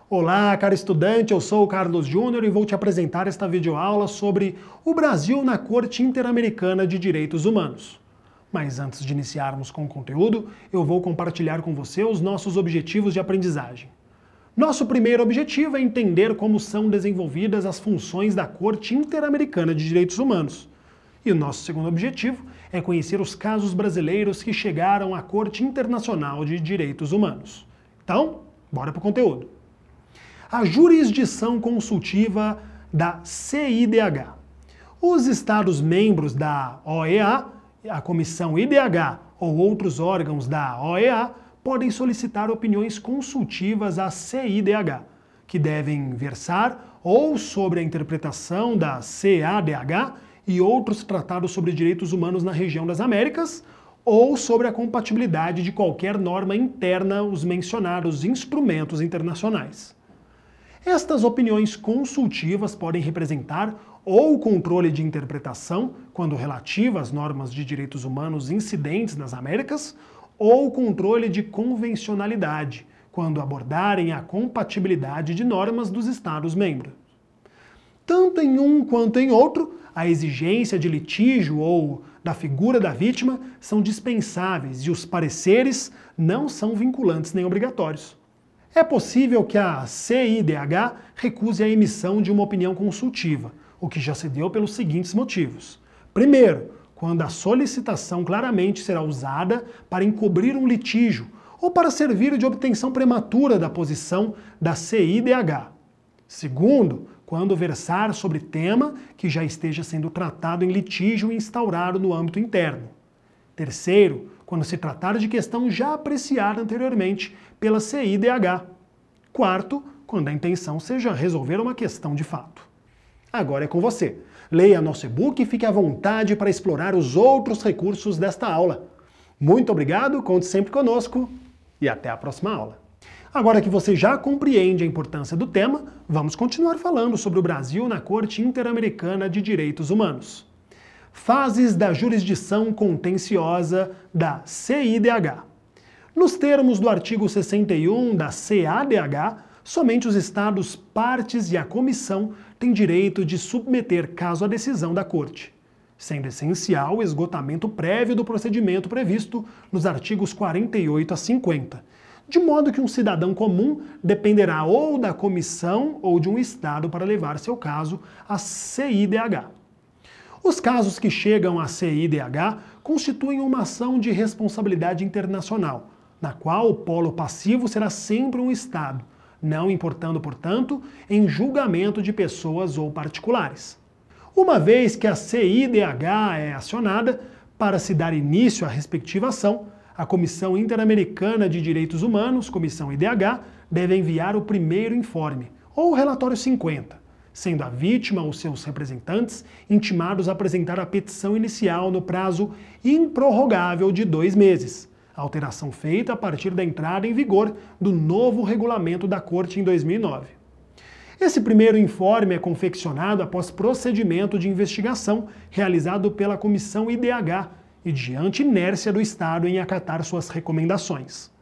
Olá, caro estudante, eu sou o Carlos Júnior e vou te apresentar esta videoaula sobre o Brasil na Corte Interamericana de Direitos Humanos. Mas antes de iniciarmos com o conteúdo, eu vou compartilhar com você os nossos objetivos de aprendizagem. Nosso primeiro objetivo é entender como são desenvolvidas as funções da Corte Interamericana de Direitos Humanos. E o nosso segundo objetivo é conhecer os casos brasileiros que chegaram à Corte Internacional de Direitos Humanos. Então, bora para o conteúdo. A jurisdição consultiva da CIDH. Os Estados-membros da OEA, a Comissão IDH ou outros órgãos da OEA podem solicitar opiniões consultivas à CIDH, que devem versar ou sobre a interpretação da CADH e outros tratados sobre direitos humanos na região das Américas, ou sobre a compatibilidade de qualquer norma interna aos mencionados instrumentos internacionais. Estas opiniões consultivas podem representar ou controle de interpretação, quando relativa às normas de direitos humanos incidentes nas Américas, ou controle de convencionalidade, quando abordarem a compatibilidade de normas dos Estados-membros. Tanto em um quanto em outro, a exigência de litígio ou da figura da vítima são dispensáveis e os pareceres não são vinculantes nem obrigatórios. É possível que a CIDH recuse a emissão de uma opinião consultiva, o que já se deu pelos seguintes motivos. Primeiro, quando a solicitação claramente será usada para encobrir um litígio ou para servir de obtenção prematura da posição da CIDH. Segundo, quando versar sobre tema que já esteja sendo tratado em litígio instaurado no âmbito interno. Terceiro, quando se tratar de questão já apreciada anteriormente pela CIDH. Quarto, quando a intenção seja resolver uma questão de fato. Agora é com você. Leia nosso e-book e fique à vontade para explorar os outros recursos desta aula. Muito obrigado, conte sempre conosco e até a próxima aula. Agora que você já compreende a importância do tema, vamos continuar falando sobre o Brasil na Corte Interamericana de Direitos Humanos. Fases da jurisdição contenciosa da CIDH. Nos termos do artigo 61 da CADH, somente os Estados partes e a Comissão têm direito de submeter caso à decisão da Corte, sendo essencial o esgotamento prévio do procedimento previsto nos artigos 48 a 50, de modo que um cidadão comum dependerá ou da Comissão ou de um Estado para levar seu caso à CIDH. Os casos que chegam à CIDH constituem uma ação de responsabilidade internacional, na qual o polo passivo será sempre um Estado, não importando, portanto, em julgamento de pessoas ou particulares. Uma vez que a CIDH é acionada, para se dar início à respectiva ação, a Comissão Interamericana de Direitos Humanos, Comissão IDH, deve enviar o primeiro informe, ou relatório 50, sendo a vítima ou seus representantes intimados a apresentar a petição inicial no prazo improrrogável de 2 meses, alteração feita a partir da entrada em vigor do novo regulamento da Corte em 2009. Esse primeiro informe é confeccionado após procedimento de investigação realizado pela Comissão IDH e diante inércia do Estado em acatar suas recomendações.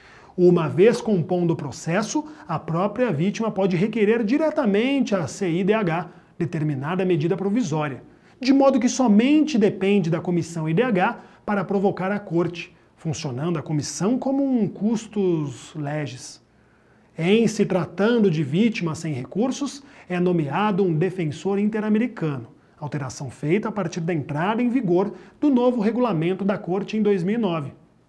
Uma vez compondo o processo, a própria vítima pode requerer diretamente à CIDH determinada medida provisória, de modo que somente depende da Comissão IDH para provocar a Corte, funcionando a comissão como um custos legis. Em se tratando de vítima sem recursos, é nomeado um defensor interamericano, alteração feita a partir da entrada em vigor do novo regulamento da Corte em 2009.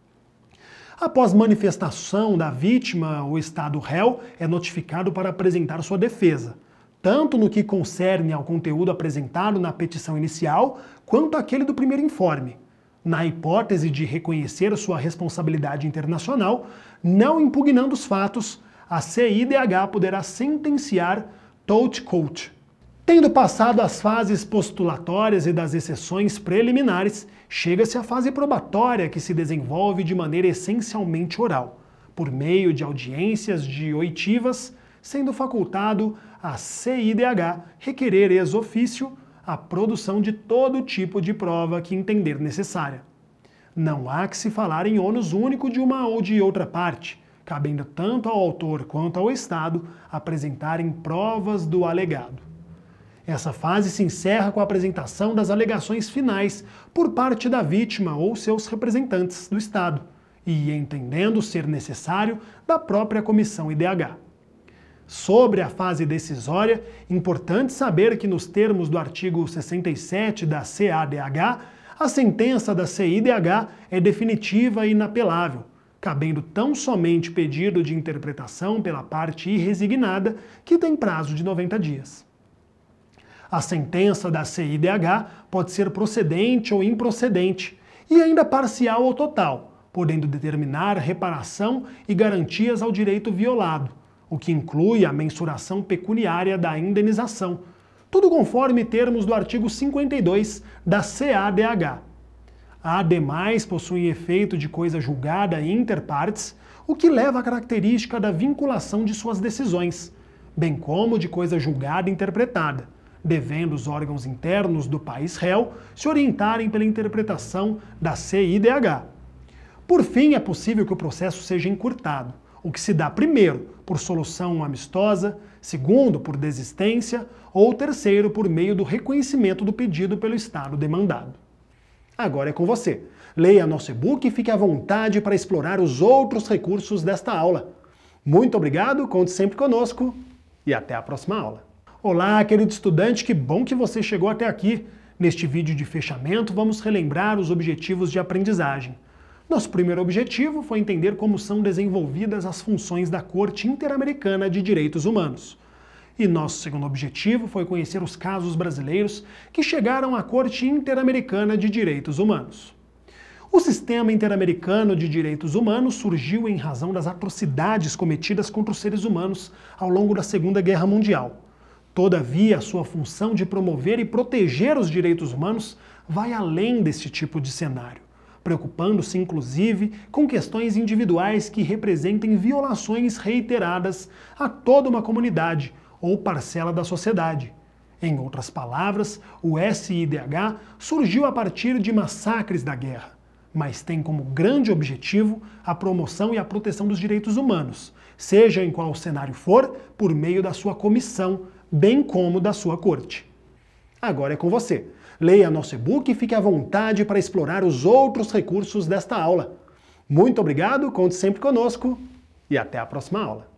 Após manifestação da vítima, o Estado réu é notificado para apresentar sua defesa, tanto no que concerne ao conteúdo apresentado na petição inicial, quanto àquele do primeiro informe. Na hipótese de reconhecer sua responsabilidade internacional, não impugnando os fatos, a CIDH poderá sentenciar tout court. Tendo passado as fases postulatórias e das exceções preliminares, chega-se à fase probatória, que se desenvolve de maneira essencialmente oral, por meio de audiências de oitivas, sendo facultado à CIDH requerer ex officio a produção de todo tipo de prova que entender necessária. Não há que se falar em ônus único de uma ou de outra parte, cabendo tanto ao autor quanto ao Estado apresentarem provas do alegado. Essa fase se encerra com a apresentação das alegações finais por parte da vítima ou seus representantes do Estado, e, entendendo ser necessário, da própria comissão IDH. Sobre a fase decisória, importante saber que, nos termos do artigo 67 da CADH, a sentença da CIDH é definitiva e inapelável, cabendo tão somente pedido de interpretação pela parte irresignada, que tem prazo de 90 dias. A sentença da CIDH pode ser procedente ou improcedente, e ainda parcial ou total, podendo determinar reparação e garantias ao direito violado, o que inclui a mensuração pecuniária da indenização, tudo conforme termos do artigo 52 da CADH. Ademais, possuem efeito de coisa julgada inter partes, o que leva à característica da vinculação de suas decisões, bem como de coisa julgada interpretada, devendo os órgãos internos do país réu se orientarem pela interpretação da CIDH. Por fim, é possível que o processo seja encurtado, o que se dá primeiro por solução amistosa, segundo por desistência ou terceiro por meio do reconhecimento do pedido pelo Estado demandado. Agora é com você. Leia nosso e-book e fique à vontade para explorar os outros recursos desta aula. Muito obrigado, conte sempre conosco e até a próxima aula. Olá, querido estudante, que bom que você chegou até aqui. Neste vídeo de fechamento, vamos relembrar os objetivos de aprendizagem. Nosso primeiro objetivo foi entender como são desenvolvidas as funções da Corte Interamericana de Direitos Humanos. E nosso segundo objetivo foi conhecer os casos brasileiros que chegaram à Corte Interamericana de Direitos Humanos. O sistema interamericano de direitos humanos surgiu em razão das atrocidades cometidas contra os seres humanos ao longo da Segunda Guerra Mundial. Todavia, a sua função de promover e proteger os direitos humanos vai além desse tipo de cenário, preocupando-se inclusive com questões individuais que representem violações reiteradas a toda uma comunidade ou parcela da sociedade. Em outras palavras, o SIDH surgiu a partir de massacres da guerra, mas tem como grande objetivo a promoção e a proteção dos direitos humanos, seja em qual cenário for, por meio da sua comissão, bem como da sua corte. Agora é com você. Leia nosso e-book e fique à vontade para explorar os outros recursos desta aula. Muito obrigado, conte sempre conosco e até a próxima aula.